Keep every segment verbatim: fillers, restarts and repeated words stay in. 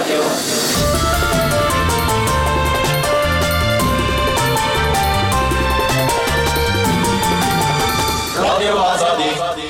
رادیو رادیو آزادی.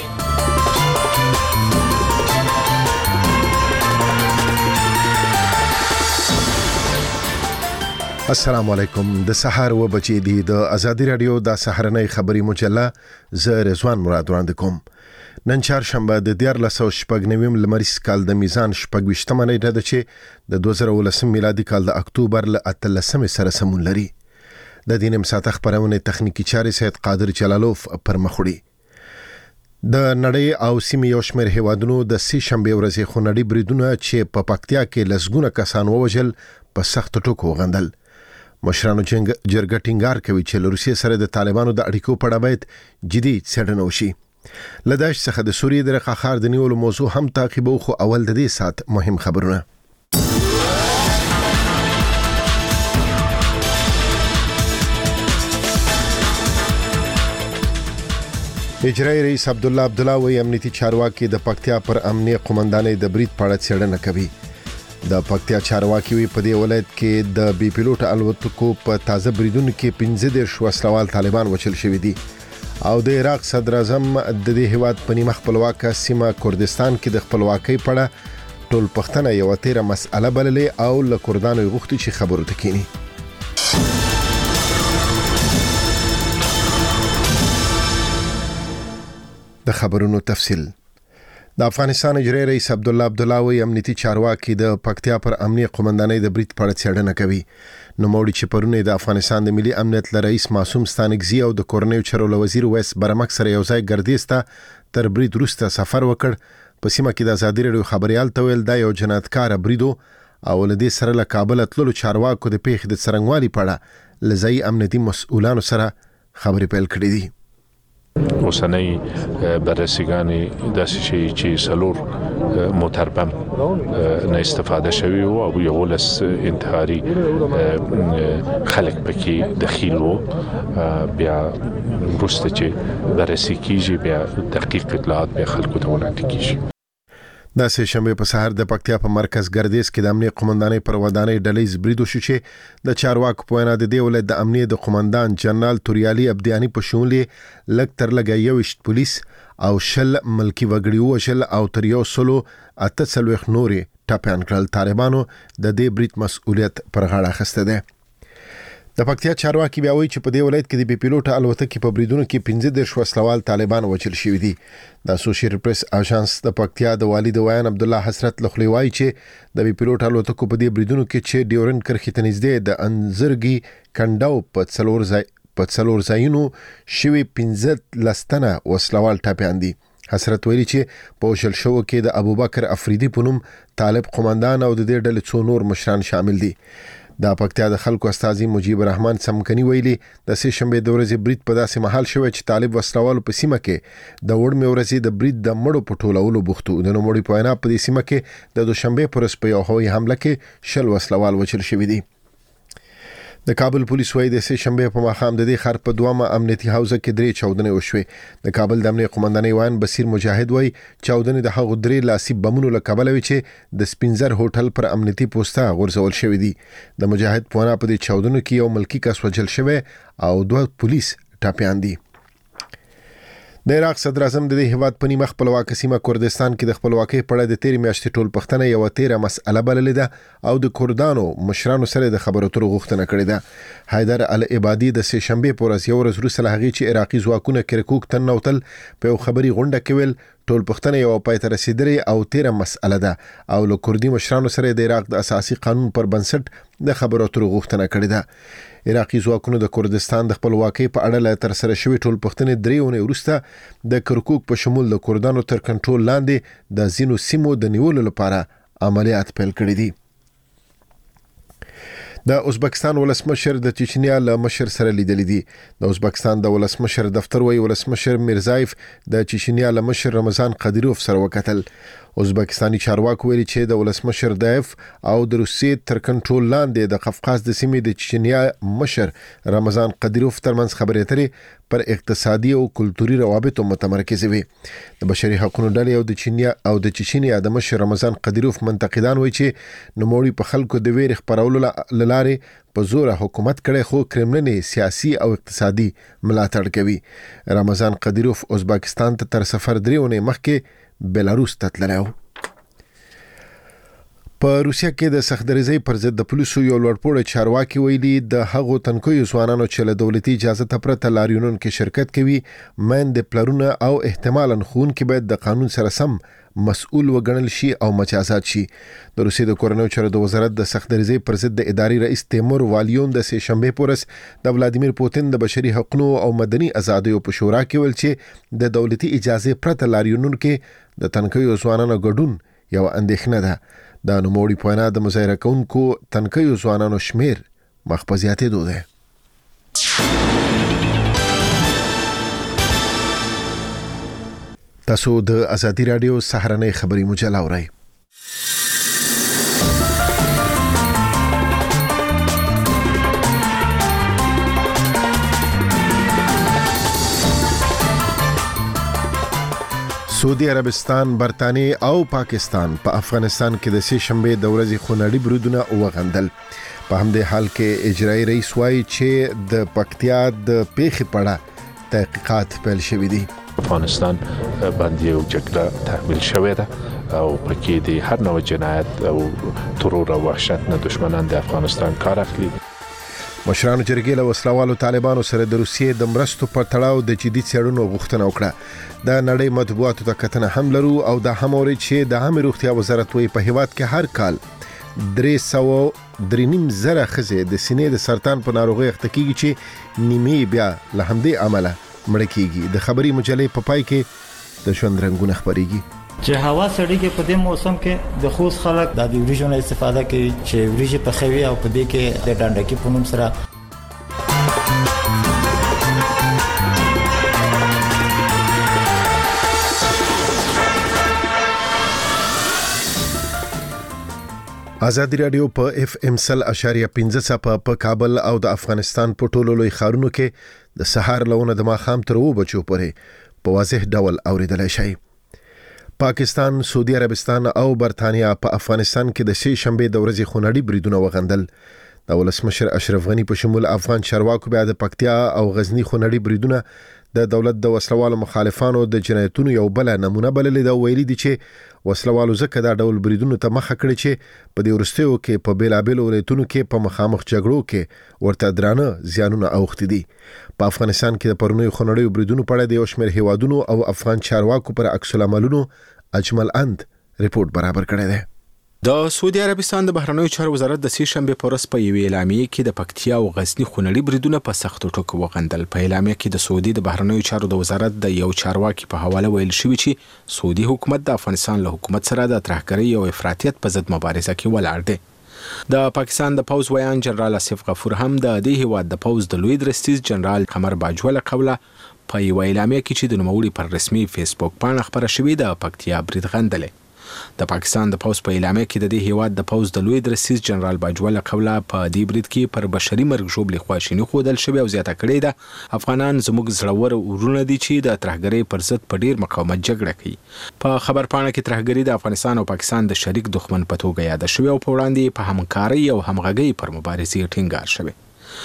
السلام علیکم. د سحر و بچی دی د ازادي رادیو د سحرنۍ خبری مجله ز رضوان مراد وړاندې کوم. نن چهارشنبه د دیار لسو شپږ نویم لمریز کال د میزان شپږ ویشتمه نیټه ده چې د دوه زره ولسم میلادي کال د اکتوبر له اتلسمې سره سمون لري. د دې نیم ساعته خبرونه تخنیکی چارې سید قادر جلالوف پر مخ وړي. د نړۍ او سیمې یو شمېر هیوادونو د سې شنبې ورځې خونړي بریدونه چې په پکتیا کې لسګونه کسان ووژل په سخت ټکو غندل. مشرانو جرګه ټینګار کوي چې له روسیې سره د طالبانو د اړیکو په اړه باید جدي څېړنه وشي. له داعش څخه د سوریې د رقه ښار د نیولو موضوع هم تعقیبو، خو اول د دې ساعت مهم خبرونه. اجرایي رئیس عبدالله عبدالله وی امنیتي چارواکي د پکتیا پر امنیه قومندانۍ د برید په اړه څېړنه کوي. د پکتیا چارواکي وی په دې ولایت کې د بي پیلوټ الوتکو په تازه بریدونو کې پنځه دېرش وسلوال طالبان وژل شوي دي او د عراق صدر اعظم د دې هیواد په نیمه خپلواکه سیمه کردستان کې د خپلواکۍ په اړه ټول پښتنه یو تیره مسأله بللې او له کردانو غوښتي چې خبرو ته کینی. د خبرونو تفصیل. د افغانستان اجرایي رئیس عبدالله عبدالله وی امنیتي چارواکي د پکتیا پر امنیه قومندانۍ د برید په اړه څېړنه کوي. نوموړي چې پرونه د افغانستان د ملي امنیت ل رئیس معصوم ستانکزي او د کورنیو چارو وزیر ویس برمک سره یو ځای ګردیز ته تر برید وروسته سفر وکړ. په سیمه کې د ازادي رادیو خبريال ته ویل دا یو جنایتکار بریدو او له دې سره له کابل تللو چارواکو د پیښې د څرنګوالي په اړه له ځایي امنیتي مسؤلانو سره خبرې پیل کړې دي. اوسنۍ بررسیګانې داسې شي چې سلور موتربم نه استفاده شوی او یو لس انتحاري خلک پکې دخیل وو. بیا وروسته چې بررسي کیږي بیا دقیق اطلاعات بیا خلکو ته وړاندې کیږي. د سې شنبې په سهار د پکتیا په مرکز ګردیز کې د امنیه قومندانۍ پر ودانۍ ډلې برید وشو چې د چارواکو په وینا د دې ولایت د امنیه د قومندان جنرال توریالي ابدیانی په شمول لږ تر لږه یویشت پولیس او شل ملکی وګړي وژل او تر یو سلو اته څلوېښت نورې ټپیان کړل. طالبانو د دې برید مسؤلیت پر غاړه اخیستی دی. د پکتیا چارواکي بیا وایي چې په دې ولایت کې د بي پیلوټ الوتکې په بریدونو کې پنځه دېرش وسلوال طالبان وژل شوي دي. د اسوسییټډ پریس اژانس د پکتیا د والي د ویان عبدالله حسرت لخلی وایي چې د بي پیلوټ الوتکو په دې بریدونو کې چې ډیورن کرښې ته نږدې د انځرګي کنډاو په څلور ځای په څلور ځایونو شوي پنځه لس تنه وسلوال ټپیان دي. حسرت ویلي چې په وژل شوو کې د ابوبکر افریدي په نوم طالب قومندان او د دې ډلې څو نور مشران شامل دي. د پکتیا د خلکو استازي مجيب الرحمن سمکني ویلي د سې شنبې د ورځې برید په داسې محل شوی چې طالب وسلوالو په سیمه کې د وړمې ورځې د برید د مړو په ټولولو بوختو. د نوموړي په وینا په دې سیمه کې د دوشنبې پر ورځ په یو هوایي حمله کې شل وسلوال وژل شوي دي. د کابل پولیس وایي د سې شنبې په ماښام د دې ښار په دوامه امنیتي حوزه کې درې چاودنې وشوې. د کابل د امنیه قومندانۍ ویان بصیر مجاهد وایي چاودنې د هغو درې لاسي بمونو له کبله وي چې د سپینزر هوټل پر امنیتي پوسته غورځول شوي دي. د مجاهد په وینا په دې چاودنو کې یو ملکی کس وژل شوی او دوه پولیس ټپیان دي. د عراق صدر اعظم د دې هیواد په نیمه خپلواکه سیمه کردستان کې د خپلواکۍ په اړه د تیرې میاشتې ټول پښتنه یو تیره مسأله بللې ده او د کردانو مشرانو سره د خبرو اترو غوښتنه کړې ده. حیدر العبادي د سې شنبې په ورځ یو ورځ وروسته له هغې چې عراقي ځواکونه کرکوک ته ننوتل په یو خبري غونډه کې ویل ټول پښتنه یو پای ته رسیدلې او تیره مسأله ده او له کردي مشرانو سره د عراق د اساسي قانون پر بنسټ د خبرو اترو غوښتنه کړې ده. عراقي ځواکونو د کردستان د خپلواکۍ په اړه له تر سره شوي ټول پښتنې درې اونۍ وروسته د کرکوک په شمول د کردانو تر کنټرول لاندې د ځینو سیمو د نیولو لپاره عملیات پیل کړي دي. د ازبکستان ولسمشر د چچنیا له مشر سره لیدلې دي. د ازبکستان د ولسمشر دفتر وایي ولسمشر میرزایف د چچنیا له مشر رمضان قادیروف سره وکتل. ازبکستاني چارواکو ویلي چې د ولسمشر دایف او د روسیې تر کنټرول لاندې د قفقاز د سیمې د چچنیا مشر رمضان قدیروف ترمنځ خبرې اترې پر اقتصادي او کلتوري روابطو متمرکز وي. د بشري حقوقو ډلې او د چینیا او د چچنیا د مشر رمضان قدیروف منتقدان وایي چې نوموړي په خلکو د ویرې خپرولو لارې په زور حکومت کړي خو کرملن سیاسي او اقتصادي ملاتړ کوي. رمضان قدیروف ازبکستان ته تر سفر درېونه مخکې بیلاروس ته تللی و. په روسیا کې د سختدریزۍ پر ضد د پولیسو یو لوړپوړی چارواکي ویلي د هغو تنکیو ځوانانو چې له دولتي اجازه ته پرته لاریونونو کې شرکت کوي میندې پلرونه او احتمالاً ښوونکي باید د قانون سره سم مسؤل وګڼل شي او مجازات شي. د روسیې د کورنیو چارو د وزارت د سختدریزۍ پر ضد د اداري رئیس تیمور والیون د سې شنبې په ورځ د ولادیمیر پوتین د بشري حقوقو او مدني ازادیو په شورا کې ویل چې د دولتي اجازه پرته لاریونونو کې د تنکیو ځوانانو ګډون یو اندېښنه ده. د نوموړي په وینا د مظاهره کوونکو تنکیو ځوانانو شمیر مخ په زیاتېدو دی. تاسو د ازادي رادیو سهارنۍ خبري مجله اورئ. سعودي عربستان، برطانیه او پاکستان په پا افغانستان کې د سې شنبې د ورځې خونړي بریدونه وغندل. په همدې حال کې اجرایي رئیس وایي چې د پکتیا د پیښې په اړه تحقیقات پیل شوي دي. افغانستان باندې یو جګړه تحمیل شوې ده او پکې د هر نوع جنایت او ترور او وحشت نه دشمنان د افغانستان کار اخلي. مشرانو جرګې له وسلوالو طالبانو سره د روسیې د مرستو په تړاو د جدي څېړنو غوښتنه وکړه. د نړۍ مطبوعاتو ته کتنه هم لرو او د هم اوري چې د عامه روغتیا وزارت وایي په هیواد کې هر کال درې سوه درې نیم زره ښځې د سینې د سرطان په ناروغۍ اخته کیږي چې نیمې بیا له همدې امله مړه کیږي. د خبري مجلې په پای کې د ژوند رنګونه خبريږي. چې هوا سړی کې په دې موسم کې د خوست خلک د وریجو نه استفاده کوي چې وریجې پخوي او په دې کې د ډانډکی په نوم سره ازادي رادیو په اف ام سل اشاریه پنځه صفه په کابل او د افغانستان په ټولو لوی ښارونو کې د سهار لونه د ماښام تر اوو بجو پورې په واضح ډول اوریدلای شي. پاکستان، سعودي عربستان او برطانیه په افغانستان کې د سې شنبې د ورځې خونړي بریدونه وغندل. د ولسمشر اشرف غنی په شمول افغان چارواکو بیا د پکتیا او غزنی خونړي بریدونه د دولت د وسلوالو مخالفانو د جنایتونو یو بل نمونه بللې دا ویلي دي چې وسلوالو ځکه دا ډول بریدونو ته مخه کړې چې په دې وروستیو کې په بیلابیلو ولایتونو کې په مخامخ جګړو کې ورته درانه زیانونه اوښتي دي. په افغانستان کې د پرونیو خونړیو بریدونو په اړه د یو شمېر هیوادونو او افغان چارواکو پر عکس العملونو اجمل اند ریپورت برابر کړی دی. د سعودي عربستان د بهرنیو چارو وزارت د سې شنبې په ورځ په یوې اعلامیې کې د پکتیا او غزنی خونړي بریدونه په سختو ټکو وغندل. په اعلامیه کې د سعودي د بهرنیو چارو د وزارت د یو چارواکي په حواله ویل شوی چې سعودي حکومت د افغانستان له حکومت سره د ترهګرۍ او افراطیت په ضد مبارزه کې ولاړ دی. د پاکستان د پوز ویان جنرال آصف غفور هم د دې هیواد د پوز د لوی درستیز جنرال قمر باجوه له قوله په یو اعلامیه کې چې د نوموړي پر رسمي فیسبوک پاڼه خبره شوې د پکتیا برید غندلې. د پاکستان د پوز په اعلامیه کې د دې هیواد د پوز د لوی درستیز جنرال باجوه له قوله په دې برید کې پر بشري مرګ ژوبلې خواشیني ښودل شوې او زیاته کړې ده افغانان زموږ زړور ورونه دي چې د ترهګرۍ پر ضد په ډیر مقاومت جګړه کوي. په خبرپاڼه کې ترهګري د افغانستان او پاکستان د شریک دښمن په توګه یاده شوې او په وړاندې په همکارۍ او همغږۍ پر مبارزې ټینګار شوی.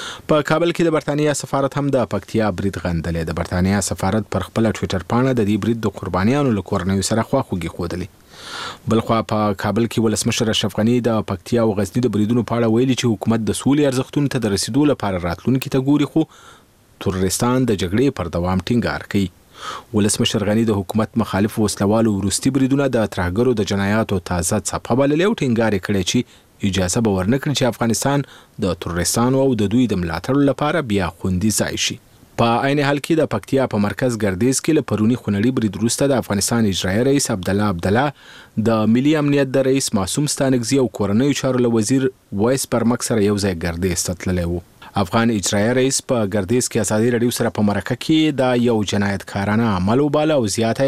په کابل کې د برطانیه سفارت هم د پکتیا برید غندلې. د برطانیه سفارت پر خپل ټوئیټر پاڼه د دې برید د قربانیانو له کورنیو سره خواخوږي ښودلې. بلخوا په کابل کې ولسمشر اشرف غنی د پکتیا او غزنی د بریدونو په اړه ویلي چې حکومت د سولې ارزښتونو ته د رسیدو لپاره راتلونکي ته ګوري خو ترورستان د جګړې پر دوام ټینګار کوي. ولسمشر غنی د حکومت مخالف وسلوالو وروستي بریدونه د ترهګرو د جنایاتو تازه څپه بللې او ټینګار کړی چې اجازه به ورنکړي چې افغانستان د ترورستانو او د دوی د ملاتړ لپاره بیا خوندي ځای شي. په عین حال کې د پکتیا په مرکز ګردیز کې له پرونی خونړي برید وروسته د افغانستان اجرایي رئیس عبدالله عبدالله د ملي امنیت د رئیس معصوم ستانکزي او کورنیو چارو له وزیر وایس پرمک سره یو ځای ګردیز ته تللی و. افغان اجرایي رئیس په ګردیز کې ازادي رادیو سره په مرکه کې دا یو جنایتکارانه عمل وباله او زیاته یې کړه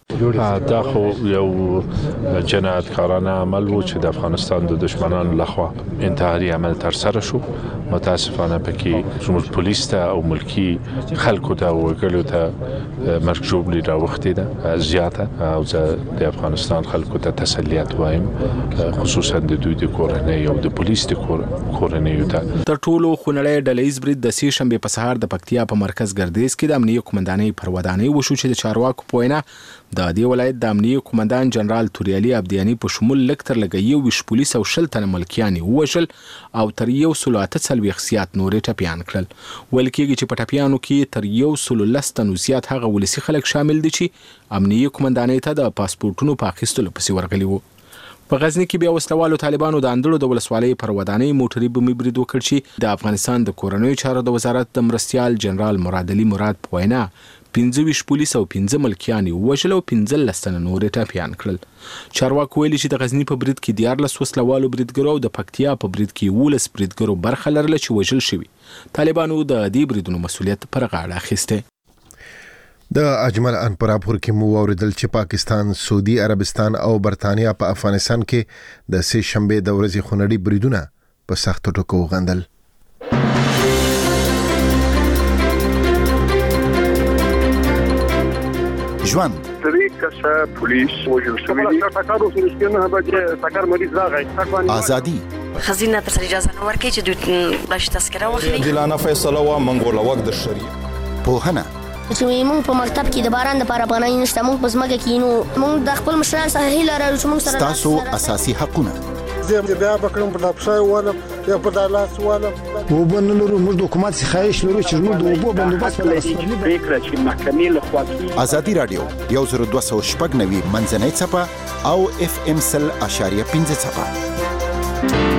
دا خو یو جنایتکارانه عمل و چې د افغانستان د دشمنانو لخوا انتحاري عمل تر سره شو. متاسفانه پکې زموږ پولیس ته او ملکی خلکو ته او وګړو ته مرګ ژوبلي راوختي ده زیاته او د افغانستان خلکو ته تسلیت وایم، خصوصا د دوی د کورنۍ او د پولیس د کورنۍ ته. تر ټولو خونړی ډلهیز برید د سې شنبې په سهار د پکتیا په مرکز ګردیز کې د امنیه قومندانۍ پر ودانۍ وشو چې د چارواکو په وینا د دې ولایت د امنیه قومندان جنرال توریالي عبدیانی په شمول لږ تر لږه یو ویشت پولیس او شل تنه ملکیان ووژل او تر یو سلو اته څلوېښت زیات نورې ټپیان کړل. ویل کېږي چې په ټپیانو کې تر یو سلو لس تنو زیات هغه ولسي خلک شامل دي چې امنیه قومندانۍ ته د پاسپورټونو په اخیستلو پسې ورغلي وو. په غزنی کې بیا وسلوالو طالبانو د اندړو د ولسوالۍ پر ودانۍ موټري بمي برید وکړ چې د افغانستان د کورنیو چارو د وزارت د مرستیال جنرال مراد علي مراد په وینا پنځه ویشت پولیس او پنځه ملکیان ووژل او پنځلس تنه نورې ټپیان کړل. چارواکو ویلي چې د غزنی په برید کې دیارلس وسلوالو بریدګرو او د پکتیا په برید کې یولس بریدګرو برخه لرله چې وژل شوي. طالبانو د دې بریدونو مسؤلیت پر غاړه اخیسته. د اجمل ان پر راپور کې مو اوریدل چې پاکستان، سعودي عربستان او برتانیا په افغانستان کې د سې شنبې د ورځې خونړي بریدونه په سختو ټکو وغندل. ژوند طریقه پولیس وجل شوی دی ټاکارو سرسکینه به ټاکار مریض راغی. ازادي خزینه تر اجازه نه ورکړي چې دوی باش تذکره واخلي. دلانه فیصله وا منګول وقت د شریعه پوهنه چې موږ په مکتب کې د باران د لپاره افغانۍ نشته، موږ په ځمکه کې نو موږ د خپل مشران څخه هیله لرو چې موږ سره تاسو اساسي حقونه زه بیا بکرم په دپشای ولم یا په دالاس ولم وبن لرو موږ د حکومت څخه خواهش لرو چې موږ د وبو بندوبست ولرو. فکر چې محکمې له خوا ازادي رادیو یو زر دوه سوه شپږ نوي منځنۍ څپه او اف ام سل اشاریه پنځه څپه.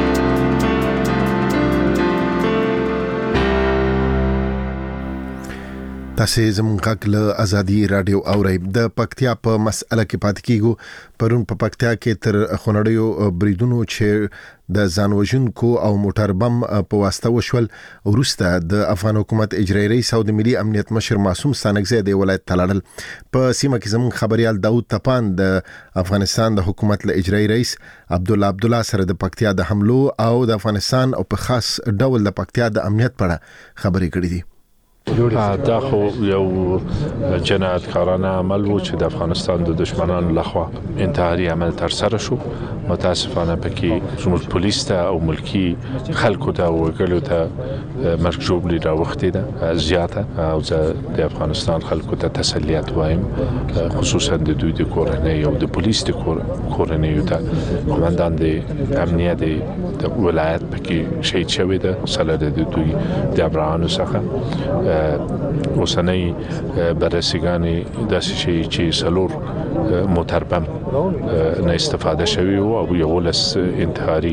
تاسې زموږ غږ له ازادي رادیو اورئ. د پکتیا په مسئله کې پاتې کیږو. پرون په پکتیا کې تر خونړیو بریدونو چې د ځان وژونکو او موټر بم په واسطه وشول وروسته د افغان حکومت اجرایي رئیس او د ملي امنیت مشر معصوم ستانکزی د ولایت تلاړل. په سیمه کې زموږ خبريال داود تپان د افغانستان د حکومت له اجرایي رئیس عبدالله عبدالله سره د پکتیا د حملو او د افغانستان او په خاص ډول د پکتیا د امنیت په اړه خبرې کړې دي. دا خو یو جنایتکارانه عمل و چې د افغانستان د دشمنانو لخوا انتحاري عمل تر سره شو. متاسفانه پکې زموږ پولیس ته او ملکی خلکو ته او وګړو ته مرګ ژوبلي راوختي ده زیاته او د افغانستان خلکو ته تسلیت وایم، خصوصا د دوی د کورنۍ او د پولیس د کورنۍ ته. قومندان د امنیت د ولایت پکې شهید شوی ده سره د دوی د ابراهانو څخه. اوسنۍ بررسیګانې داسې شي چې سلور موټر بم نه استفاده شوی او یولس انتحاري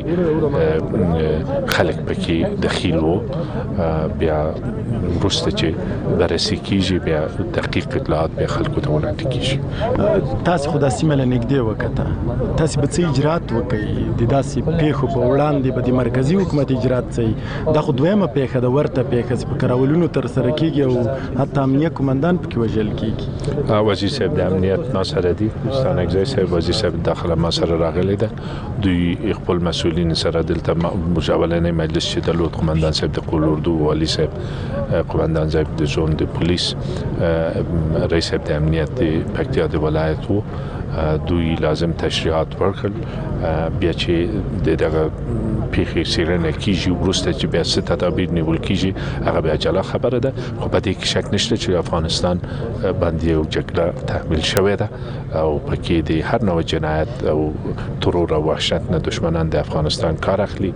خلک پکې دخیل وو. بیا وروسته چې بررسي کیږي بیا دقیق اطلاعات بیا خلکو ته وړاندې کیږي. تاسو خو د سیمه له نږدې وکړه، تاسو به څه اجرات وکړي د داسې پیښو په وړاندې به د مرکزی حکومت اجرات څه دا خو دویمه پیښه د ورته پیښه چې په کراولونو تر سره کیږي او حتی امنیه قومندان پکې وژل کیږي. وزیر صاحب د امنیت ناصر دی ستانکزی صاحب وزیر صاحب داخله ما سره راغلی ده. دوی خپل مسؤلین سره دلته مجاولنې مجلس چې د لوت قومندان صاحب د قولوردو والی صاحب قومندان صاحب د زون د پولیس رئیس صاحب د امنیت د پکتیا د ولایت وو. دوی لازم تشریحات ورکړل. بیا چې د دغه پیښې سیرنه کیږي وروسته چې بیا څه تدابیر نیول کیږي هغه بیا جلا خبره ده. خو په دې کې شک نشته چې افغانستان باندې یو جګړه تحمیل شوې ده او پکې د هر نوع جنایت او ترور او وحشت نه دشمنان د افغانستان کار اخلي.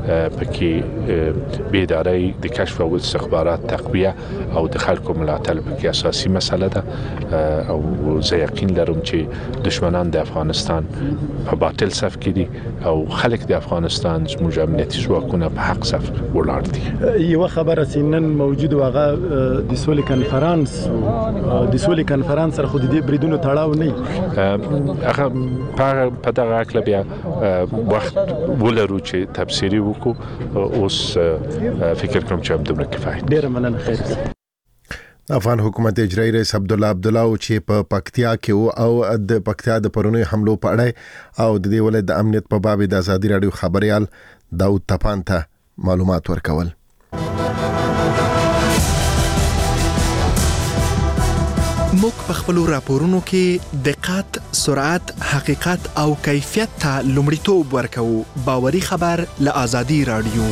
پکې بیداری د کشف او استخبارات تقویه او د خلکو ملاتړ پکې اساسي مسله ده او زه یقین لرم چې دشمنان د افغانستان په باطل صف کې دي او خلک د افغانستان زموږ امنیتي ځواکونه په حق صف ولاړ دي. یو خبره سینن موجود واغه د سولې کنفرانس د سولې کنفرانس سره خو د دې بریدونو تړاو نه هغه په دغه اړه بیا وخت ولرو چې تفسیری وکړو. اوس فکر کوم چې هم دومره کفایت. ډیر مننه. خیر. افغان حکومت اجرایی رئیس عبد الله عبد الله چې په پکتیا کې او د پکتیا د پرونی حملو په اړه او د دې ولایت د امنیت په باب د ازادي رادیو خبريال داود تپان ته معلومات ورکول. موږ په خپل راپورونو کې دقت، سرعت، حقیقت او کیفیت ته لومړیتوب ورکوو. باوري خبر له ازادي رادیو.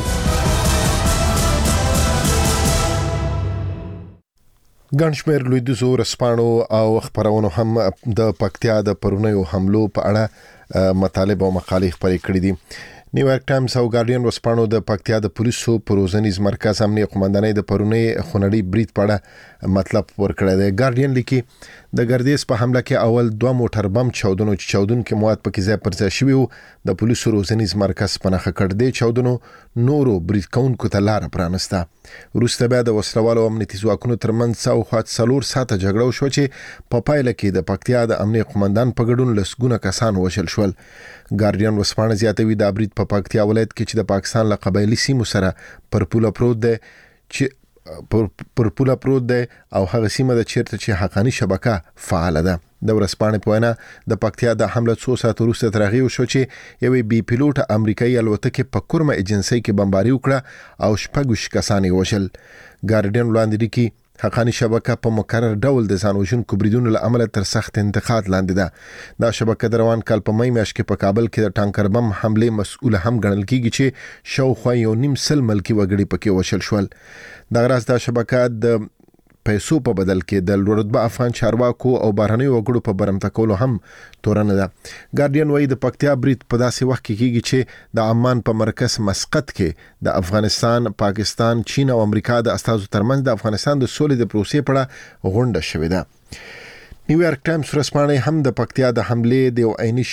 ګڼشمېر لویدیځو ورځپاڼو او خبرونو هم د پکتیا د پرونیو حملو په اړه مطالب او مقالې خپرې کړې دي. نیویارک ټایمز او ګارډین ورځپاڼو د پکتیا د پولیسو پروزنیز مرکز امنیه قومندانۍ د پرونی خونړي برید په اړه مطلب ورکړی دی. ګارډین لیکي د ګردیز په حمله کې اول دوه موټر بم چاودنو چې چاودونکو مواد پکې ځای پر ځای شوي وو د پولیسو روزنیز مرکز په نښه کړ. دی چاودنو نورو برید کوونکو ته لار پرانسته. وروسته بیا د وسلوالو امنیتي ځواکونو ترمنځ څاوخوا څلور ساعته جګړه وشوه چې په پایله کې د پکتیا د امنیه قومندان په ګډون لسګونه کسان وژل شول. ګارډین ورځپاڼه زیاتوي دا برید په پکتیا ولایت کې چې د پاکستان له قبایلي سیمو سره پر پوله پروت دی چې پر پر پوله پروت دی او هغه سیمه د چیرته چې حقانی شبکه فعال ده. د ورځپاڼې په وینا د پکتیا د حمله څو ساعت وروسته ترغیب شو چې یوې بي پیلوټ امریکایي الوتکې په کورمه ایجنسۍ کې بمباري وکړه او شپږ کسان یې وژل. ګارډین وړاندې لیکي حقانی شبکه په مکرر ډول د ځان وژونکو بریدونو له امله تر سخت انتقاد لاندې ده. دا شبکه د روان کال په مې میاشت کې په کابل کې د ټانکر بم حمله مسؤل هم ګڼل کیږي چې شاوخوا یو نیم سل ملکی وګړي پکې وشل شول. دا راز دا شبکه د پیسو په بدل کې د لوړرتبه افغان چارواکو او بهرنیو وګړو په برمته کولو هم تورنه ده. ګارډین وايي د پکتیا برید په داسې وخت کې کیږي چې د عمان په مرکز مسقط کې د افغانستان، پاکستان، چین او امریکا د استازو ترمنځ د افغانستان د سولې د پروسې په اړه غونډه شوې ده. نیویارک ټایمز ورځپاڼه هم د پکتیا د حملې د عیني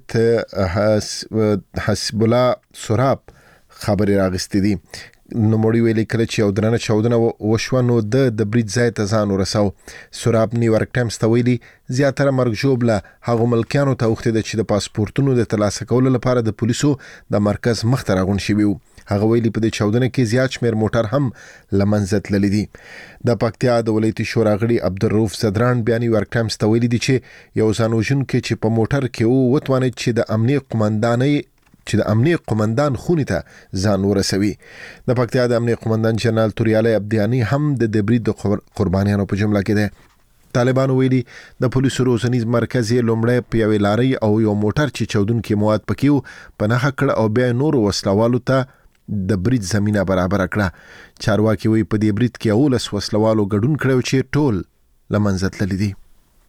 شاهد حسب الله سراب خبري راغستې دي. نوموړي ویلي کله چې یو درنه چاودنه وشوه نو د د برید ځای ته ځان ورساو. سراب نیویارک ټایمز ته ویلي زیاتره مرګ ژوبله هغو ملکیانو ته اوښتې ده چې د پاسپورتونو د ترلاسه کولو لپاره د پولیسو د مرکز مخ ته راغونډ شوي وو. هغه ویلي په دې چاودنه کې زیات شمېر موټر هم له منځه تللي دي. د پکتیا د ولایتي شورا غړي عبدالرؤف زدران بیا نیویارک ټایمز ته ویلي دي چې یو ځان وژونکی چې په موټر کې وو وتوانید چې د امنیه قومندانۍ چې د امنیه قومندان خونې ته ځان ورسوي. د پکتیا د امنیه قومندان جنرال توریالی عبدیانی هم د برید د قربانیانو په جمله کې دی. طالبانو ویلي د پولیسو روزنیز مرکز یې لومړی په یوې لارۍ او یو موټر چې چاودونکي مواد پکې وو په نښه کړه او بیا نورو وسلوالو ته د برید زمینه برابر کړه. چارواکي وایي په دې برید کې اولس وسلوالو ګډون کړی چې ټول له منځه تللي دي.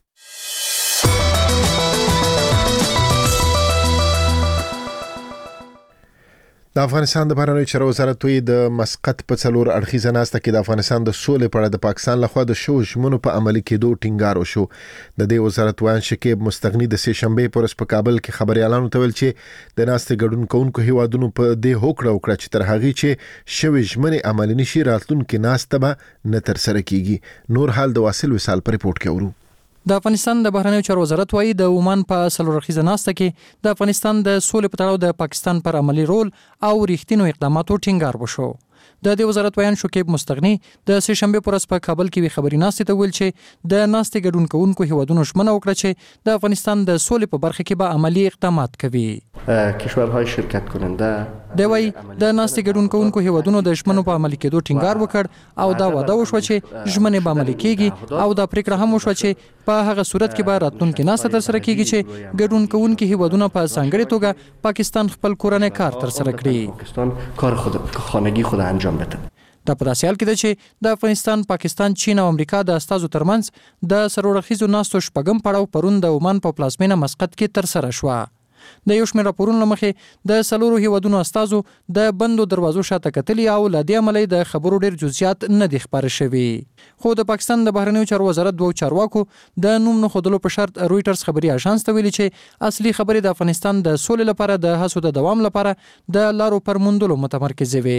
د افغانستان د بهرنیو چارو وزارت وی د مسقط په څلور اړخیزه ناسته کې د افغانستان د سولې په اړه د پاکستان لخوا د شو ژمنو په عملي کېدو ټینګار وشو. د دې وزارت وایي شکیب مستغنی د سه شنبه پر ورځ په کابل کې خبريالانو ته ویل چې د ناستې ګډون کوونکو هیوادونو په دې هوکړه وکړه چې تر هغه چې شوی ژمنې عملي نشي راتلونکي ناسته به نه تر سره کیږي. نور حال د واصل وصال پر ریپورت کې ورو. د افغانستان د بهرنیو چارو وزارت وايي د عمان په څلورخیزه ناسته کې د افغانستان د سولې په تړاو د پاکستان پر عملی رول او ریښتینو اقداماتو ټینګار وشو. د دې وزارت ویان شکیب مستغنی د سه شنبه پر ورځ په کابل کې خبري ناستې ته ویل چې د ناستې ګډون کوونکو هیوادونو ژمنه وکړه چې د افغانستان د سولې په برخه کې به عملی اقدامات کوي. کشورهای شرکت کننده د وی د ناستې ګډون کوونکو هیوادونو د ژمنو په عملي کېدو ټینګار وکړ او دا وعده وشو چې ژمنې به عملي کیږي او دا پریکړه هم وشو چې په هغه صورت کې به راتلونکي ناسته تر سره کیږي چې ګډون کوونکو هیوادونو په ځانګړي توګه پاکستان خپل کورنۍ کار تر سره کړي. پاکستان کار خود خانگی خود انجام بده. دا په داسې حال کې ده چې د افغانستان، پاکستان، چین او امریکا د استازو ترمنځ د سرورخیزو ناستو شپږم پړاو پرون د عمان په پلازمینه مسقط کې تر سره شو. د یو شمېر راپورونو مخې د سلورو هیوادونو استازو د بندو دروازو شاته کتلي او له دې عملي د خبرو ډېر جزئیات نه دي خبره شوي. خو د پاکستان د بهرنیو چارو وزارت دوه چارواکو د نوم نه خودلو په شرط رويټرز خبري اژانس ته ویلي چې اصلي خبرې د افغانستان د سولې لپاره د هڅو د دوام لپاره د لارو پر موندلو متمرکز وي.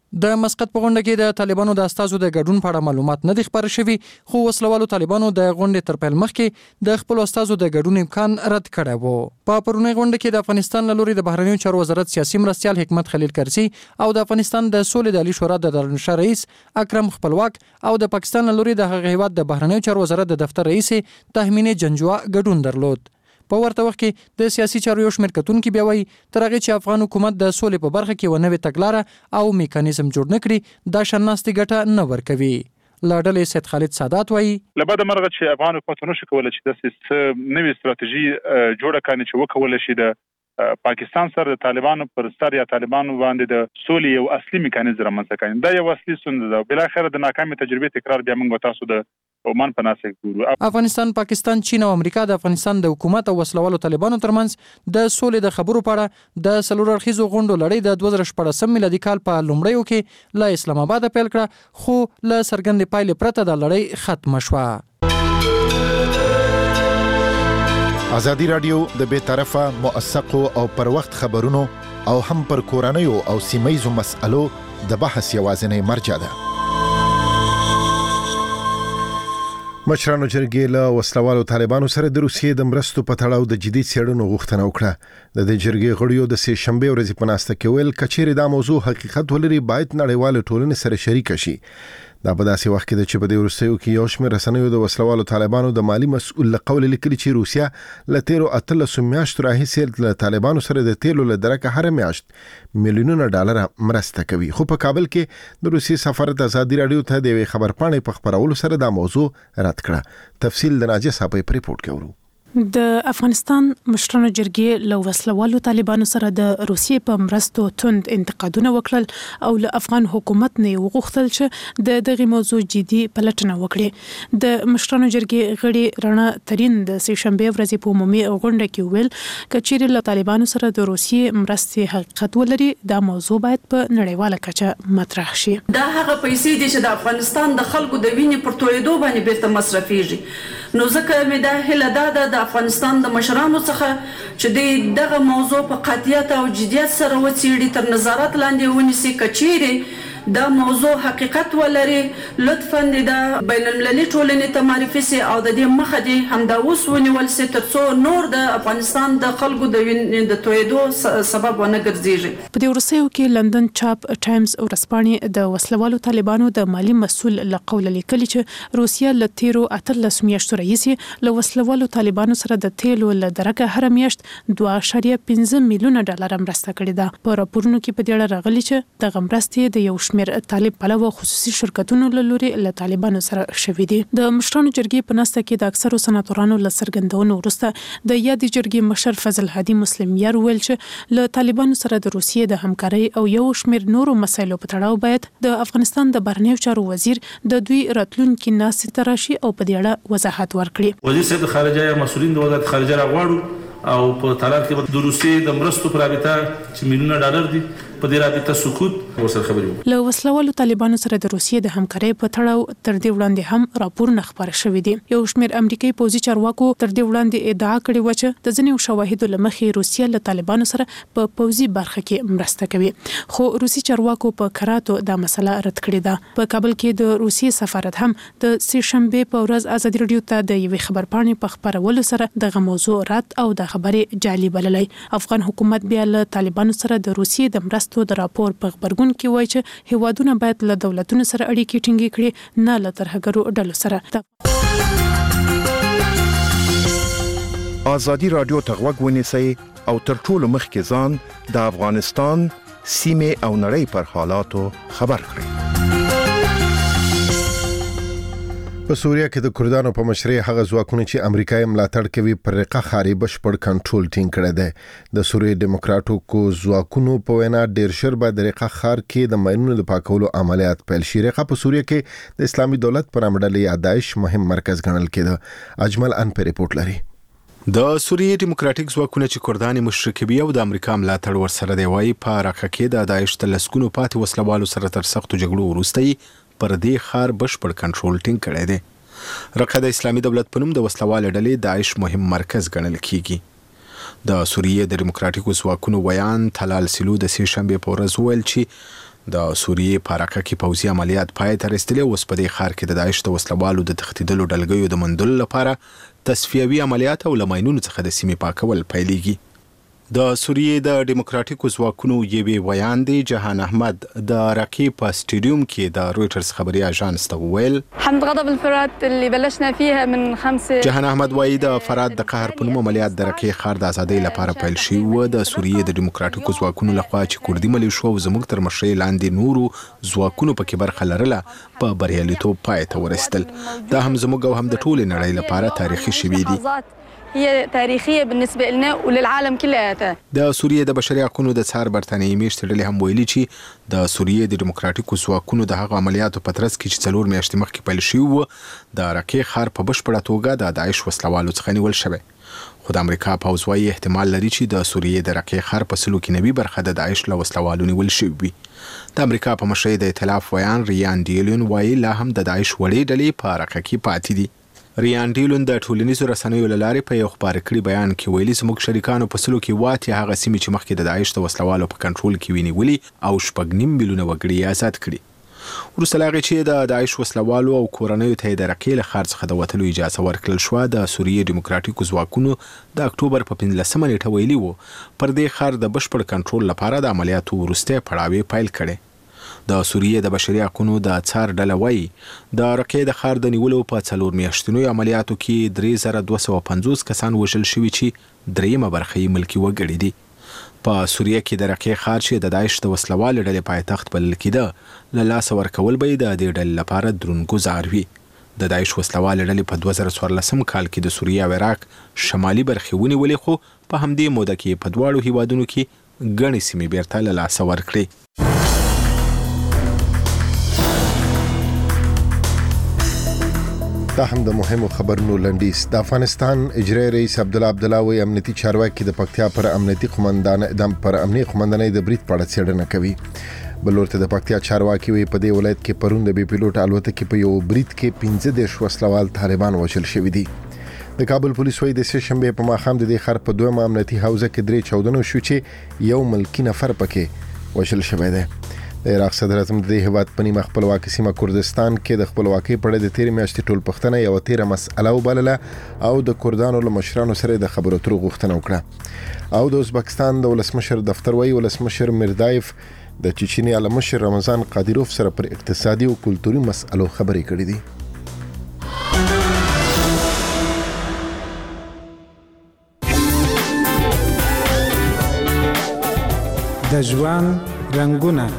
د مسقط په غونډه کې د طالبانو د استازو د ګډون په اړه معلومات نه دي خبر شوي، خو وسلوالو طالبانو د غونډې تر پیل مخکې د خپل استازو د ګډون امکان رد کړی و. په پرونی غونډه کې د افغانستان له لوري د بهرنیو چارو وزارت سیاسي مرستیال حکمت خلیل کرزي او د افغانستان د سولې د عالی شورا د دارالانشا رئیس اکرم خپلواک او د پاکستان له لوري د هغه هیواد د بهرنیو چارو وزارت د دفتر رئیس تهمینه جنجوا ګډون درلود. په ورته وخت کې د سیاسي چارو یو شمېر کتونکي بیا وایي تر هغې چې افغان حکومت د سولې په برخه کې ونه نوې تګلاره او میکانیزم جوړ نه کړي، دا شناستې ګټه نه ورکوي. له ډلې سید خالد سادات وایي له بده مرغه چې افغان حکومت نشي کولی چې داسې نوې ستراتیژي جوړه کړي چې وکولی شي د پاکستان سره د طالبانو پر سر یا طالبانو باندې د سولې یو اصلي میکانیزم رامنځته کړي. دا یو اصلي ستونزه ده. بلاخره د ناکامې تجربې تکرار بیا موږ تاسو د عمان په ناسه ګورو. افغانستان، پاکستان، چین او امریکا د افغانستان د حکومت او وسلوالو طالبانو ترمنځ د سولې د خبرو په اړه د څلور اړخیزو غونډو لړۍ د دوه زره شپاړسم میلادي کال په لومړیو کې له اسلام آباد پیل کړه، خو له څرګندې پایلې پرته د لړۍ ختمه شوه. ازادي رادیو د بې طرفه، موثقو او پر وخت خبرونو او هم پر کورنیو او سیمایزو مسألو د بحث یوازینی مرجع ده. مشرانو جرګې له وسلوالو طالبانو سره د روسیې د مرستو په تړاو د جدي څېړنو غوښتنه وکړه. د دې جرګې غړیو د سې شنبې ورځې په ناسته کې ویل کچېرې دا موضوع حقیقت ولري باید نړیواله ټولنې سره شریک شي. دا په داسې وخت کې چې په دې وروستیو کې یو شمېر رسنیو د وسلوالو طالبانو د مالی مسؤل له قول لیکلي چې روسیا له تیرو اتلسو میاشتو راهیسې له طالبانو سره د تیلو له درکه هر میاشت میلیونونه ډالر مرسته کوي. خو په کابل کې د روسیې سفارت ازادي رادیو ته د یوې خبرپاڼې په خپرولو سره دا موضوع رد کړه. تفصیل د ناجیه صاحب په ریپورت کې ورو. د افغانستان مشرانو جرګې له وسلوالو طالبانو سره د روسیې په مرستو توند انتقادونه وکړل او له افغان حکومت نه وغوښتل چې د دغه موضوع جدي پلټنه وکړي. د مشرانو جرګې غړي رڼا ترين د سې شنبې ورځې په عمومي غونډه کې ویل کچېرې له طالبانو سره د روسیې مرستې حقیقت ولري دا موضوع باید په نړیواله کچه مطرح شي. دا هغه پیسې دي چې د افغانستان د خلکو د وینې پر تویدو باندې بیرته مصرفيږي. نو ځکه مې دا هله دا د افغانستان د مشرانو څخه چې دغه موضوع په قاطعیت او جدیت سره وڅېړي، تر نظارت لاندې ونیسي. کچېرې دا موضوع حقیقت ولري لطفاً دا بین المللي ټولنې ته معرفي سي او د دې مخه دې همدا اوس ونیول سي ترڅو نور د افغانستان د خلکو د د تویدو سبب ونه ګرځيږي. په دې وروستیو کې لندن چاپ ټایمز ورځپاڼې د وسلوالو طالبانو د مالی مسؤل له قوله لیکلي چې روسیا له تیرو اتلس میاشتو راهیسې له وسلوالو طالبانو سره د تیلو له درکه هر میاشت دوه اعشاریه پنځه میلیونه ډالر مرسته کړې ده. په راپورونو کې په دې اړه راغلي چې دغه مرستې د یو شمېر طالب پلوه خصوصي شرکتونو له لوري له طالبانو سره شوې دي. د مشرانو جرګې په ناسته کې د اکثرو سناتورانو له څرګندونو وروسته د یادې جرګې مشر فضل هادي مسلم یار ویل چې له طالبانو سره د روسیې د همکارۍ او یو شمېر نورو مسایلو په تړاو باید د افغانستان د بهرنیو چارو وزیر د دوی راتلونکي ناستې ته راشي او په دې اړه وضاحت ورکړي. وزیر صاحب خارجه یا مسؤلین د وزارت خارجه راغواړو او په طالب کې د روسیې د مرستو پر رابطه چې میلیونه ډالر دي په دې رابطه سکوت ورسره خبرې وکړي. له وسلوالو طالبانو سره د روسیې د همکارۍ په تړاو تر دې وړاندې هم راپورونه خپاره شوي دي. یو شمېر امریکایي پوځي چارواکو تر دې وړاندې ادعا کړې و چې د ځینو شواهدو له مخې روسیه له طالبانو سره په پوځي برخه کې مرسته کوي، خو روسي چارواکو په کراتو دا مسله رد کړې ده. په کابل کې د روسیې سفارت هم د سې شنبې په ورځ ازادي رادیو ته د یوې خبرپاڼې په خپرولو سره دغه موضوع رد او د خبرې جعلي بللی. افغان حکومت بیا له طالبانو سره د روسیې د مرستو د راپور په خبرګون کې وایي چې هیوادونه باید له دولتونو سره اړیکې ټینګې کړي، نه له ترهګرو ډلو سره. ازادي رادیو ته غوږ ونیسئ او تر ټولو مخکې ځان د افغانستان سیمې او نړۍ پر حالاتو خبر کړئ. په سوریه کې د کردانو په مشرۍ هغه ځواکونه چې امریکایي ملاتړ کوي پر رقه خاري بشپړ کنټرول ټینګ کړی دی. د سوریې دیموکراتیکو ځواکونو په وینا ډیر شر به د رقه خار کې د ماینونو د پاکولو عملیات پیل شي. رقه په سوریه کې د اسلامي دولت پر امرډلې یا داعش مهم مرکز ګڼل کېده. اجمل ان په ریپورت لري. د سوریې دیموکراتیک ځواکونه چې کردان مشرکوي او د امریکا ملاتړ ورسره دی وایي په رقه کې د داعش د لسګونو پاتې وسلوالو سره تر سختو جګړو وروسته پر دې خار بشپړ کنټرول ټینګ کړی دی. رقه د اسلامي دولت په نوم د وسلوال ډلې داعش مهم مرکز ګڼل کیږي. د سوریې د دیموکراتیکو ځواکونو ویان تلال سلو د سې شنبې په ورځ ویل چې د سوریې په رقه کې پوځي عملیات پای ته رسیدلي اوس په دې ښار کې د داعش د وسلوالو د تښتېدلو ډلګیو د موندلو لپاره تصفیوي عملیات او له ماینونو څخه د سیمې پاکول پیلېږي. د سوریې د دیموکراتیکو ځواکونو یوې ویان دی جهان احمد د رقې په سټیډیوم کې د رویټرز خبري اژانس ته وویل حمد غضب الفرات اللي بلشنا فيها من خمسة. جهان احمد وایي د فرات د قهر په نوم عملیات د رقې ښار د ازادۍ لپاره پیل شوي و. د سوریې د دیموکراتیکو ځواکونو لخوا چې کوردي ملیشو او زموږ تر مشرۍ لاندې نورو ځواکونو پکې برخه لرله په بریالیتوب پای ته ورسېدل. دا هم زموږ او هم د ټولې نړۍ لپاره تاریخي شوي دي. هي تاريخيه بالنسبه لنا وللعالم كلها. د سوریې د بشري حقوقو د څار برتانیې میشتې ډلې هم ویلي چې د سوریې د دیموکراتیکو ځواکونو د هغه عملیاتو په ترڅ کې چې څلور میاشتې مخکې پیل شوي وو د رقې ښار په بشپړه توګه د داعش وسلوالو څخه نیول شوی. خو د امریکا پوځ وایي احتمال لري چې د سوریې د رقې ښار په سلو کې نوي برخه د داعش له وسلوالو نیول شوي وي. د امریکا په مشرۍ د ائتلاف ویان ریان ډیلون وایي لا هم د داعش وړې ډلې په رقه کې پاتې دي. ریان ډیلون د ټولنیزو رسنیو له لارې په یو خپاره کړي بیان کې ویلي زموږ شریکانو په سلو کې واتې هغه سیمې چې مخکې د داعش د وسلوالو په کنټرول کې ونیولي او شپږ نیم میلیونه وګړي آزاد کړي. وروسته له هغې چې د داعش وسلوالو او کورنیو ته یې د رقې له ښار څخه د وتلو اجازه ورکړل شوه د سوریې دیموکراتیکو ځواکونو د اکتوبر په پنځلسمه نیټه ویلي وو پر دې ښار د بشپړ کنټرول لپاره د عملیاتو وروستی پړاو یې پیل کړی. د سوریې د بشري حقوقو د څار ډله وایي د رقې د ښار د نیولو په څلور میاشتنیو عملیاتو کې درې زره دوه سوه پنځوس کسان وژل شوي چې درېیمه برخه یې ملکي وګړي دي. په سوریه کې د رقې ښار چې د داعش د وسلوالو ډلې پایتخت بلل کېده له لاسه ورکول به یې د دې ډلې لپاره دروند ګزار وي. د داعش وسلوالو ډلې په دوه زره څوارلسم کال کې د سوریه او عراق شمالي برخې ونیولې خو په همدې موده کې په دواړو هیوادونو کې ګڼې سیمې بیرته له لاسه ورکړې. دا هم د مهمو خبرونو لنډیز. د افغانستان اجرایي رئیس عبدالله عبدالله وایي امنیتي چارواکي د پکتیا پر امنیتي قومندان د پر امنیتي قومندانۍ د برید په اړه څېړنه کوي. بل ورته د پکتیا چارواکي وایي په دې ولایت کې پرون د بي پیلوټ الوتکې په یو برید کې پنځه دېرش وسلوال طالبان وژل شوي دي. د کابل پولیس وایي د سې شنبې په ماښام د دې ښار په دویمه امنیتي حوزه کې درې چاودنې شوې چې یو ملکي نفر پکې وژل شوی دی. د عراق صدر اعظم د هیواد په نیمه خپلواکي سیمه کردستان کې د خپلواکۍ په اړه د تېرې میاشتې ټول پښتنه یو تیره مسأله وبلله او د کردانو له مشرانو سره د خبرو اترو غوښتنه وکړه. او د ازبکستان د ولسمشر دفتر وایي ولسمشر میردایف د چچنیا له مشر رمضان قادیروف سره پر اقتصادي او کلتوري مسألو خبرې کړې دي. د ژوند رنگونه.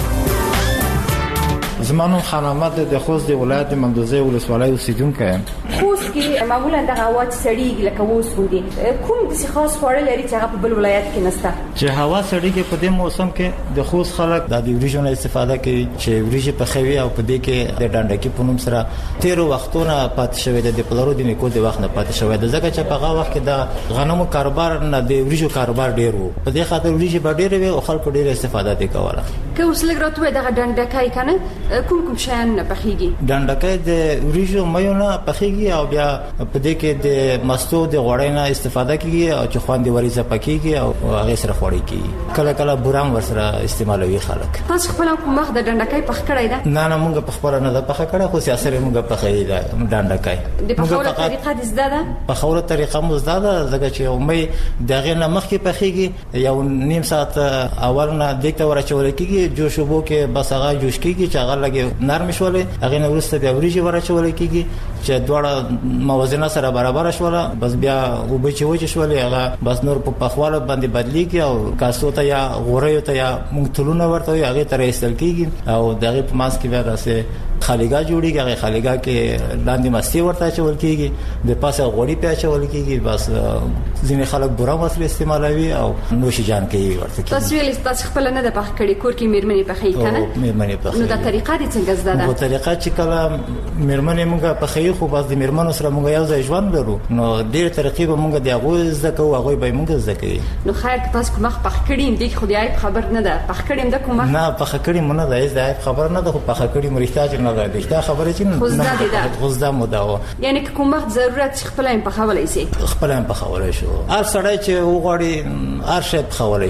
زمانو خان احمد د خوست د ولایت د مندوزه ولسوالۍ اوسیدونکی یم. خوست کې معمولا دغه هوا چې سړیږي لکه اوس ودی کوم داسې خاص خواړه لري چې هغه په بل ولایت کې نشته؟ چې هوا سړیږي په دې موسم کې د خوست خلک د وریجو نه استفاده کوي چې وریجې پخوي او په دې کې د ډانډکی په نوم سره تیرو وختونه پاتې شوی د پلارو د نیکو د وخت نه پاتې شوی د ځکه چې په هغه وخت کې د غنمو کاروبار نه د وریجو کاروبار ډیر وو په دې خاطر وریجې به ډیر وي او خلکو ډیر استفاده دي کوله. که اوس لګ راته دغه ډانډکای کنه کوم کوم شیان نه پخېږي؟ ډانډکای د وریجو مېو نه پخېږي او بیا په دې کې د مستو د غوړۍ نه استفاده کیږي او چې خوند وریځه پکېږي او هغه سره خوړې کیږي. کله کله بورام ورسره استعمالوي خلک. تاسو خپل کوم مخ د ډانډکای پخ کړی ده؟ نه نه مونږ په خبره نه ده پخ کړه خو سیاست مونږ پخې ده ډانډکای. د پخوره طریقه د زده ده؟ پخوره طریقه مو زده ده ځکه چې مې دغه نه مخ کې پخېږي یو نیم ساعت اول نه دته ورچول کیږي جوشوبو کې بس هغه جوش کیږي چې هغه لګي نرم شولې هغه نه ورسته بیا وریجې ورچول کیږي چې دواړه موازنه سره برابر شوله بس بیا وبې چې وچ شولې هغه بس نور په پخواله باندې بدلیږي او کاسو ته یا غوړیو ته یا مونږ تلونه ورته هغه تر ایستل کیږي او دغه په ماس کې بیا راسه خالیګا جوړیږي هغه خالیګا کې لاندې مستی ورته چول کیږي د پاسه غوړی په چول کیږي بس ځینې خلک بورا مسل استعمالوي او نوش جان کوي ورته. تاسو ویل تاسو خپل نه د پخ کړي کور کې میرمنې پخې کنه؟ میرمنې پخې. نو دا طریقه دي څنګه زده ده؟ نو طریقه چې کله میرمنې مونږه پخې خو بس د میرمنو سره مونږ یو ځای ژوند لرو نو ډېر طریقې به مونږ د هغه زده کوو هغه به مونږ زده کوي. نو خیر که تاسو کوم پخ کړي دې خو دې خبر نه ده پخ کړي د کوم نه پخ کړي مونږ نه ده خبر نه ده خو پخ کړي مرتاج نه ده دا خبره چې نه غوزدا مداو یعنی که کوم وخت ضرورت خپل هم پخولای شي خپل هم پخولای شو هر سړی چې وغواړي هر شی پخولای شي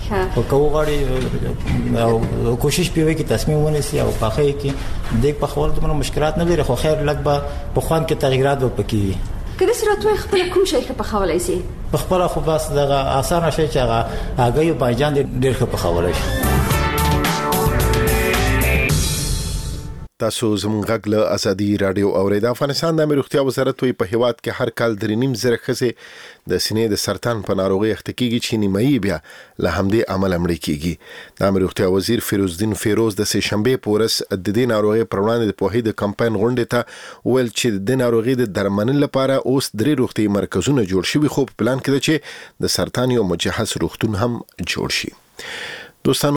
او کو غړي او کوشش پیوي کې تصمیم ونیسي او په خې کې د په خپل د مشکلات نه لري خو خیر لږ به په خوان کې تغیرات وکړي. کله چې راتوي خپل کوم شي په خولای سي په خپل خو بس دغه اسانه شي چې هغه هغه یو بایجان ډېر ښه په خولای شي. تاسو زموږ غږ له ازادي رادیو اورید. افغانستان د امیر روغتیا وزارت وی په هیواد کې هر کال درې نیم زره ښځې د سینې د سرطان په ناروغي اخته کیږي چې نیمایي بیا له همدې عمل مړې کیږي. د امیر روغتیا وزیر فیروزدین فیروز د سه شنبه پورس د دې ناروغي پر وړاندې د پوهې د کمپاین غونډې ته ویل چې د ناروغي د درملنې لپاره اوس درې روغتي مرکزونه جوړ شوي خو په پلان کې ده چې د سرطان یو مجهز روغتون هم جوړ شي. دوستانو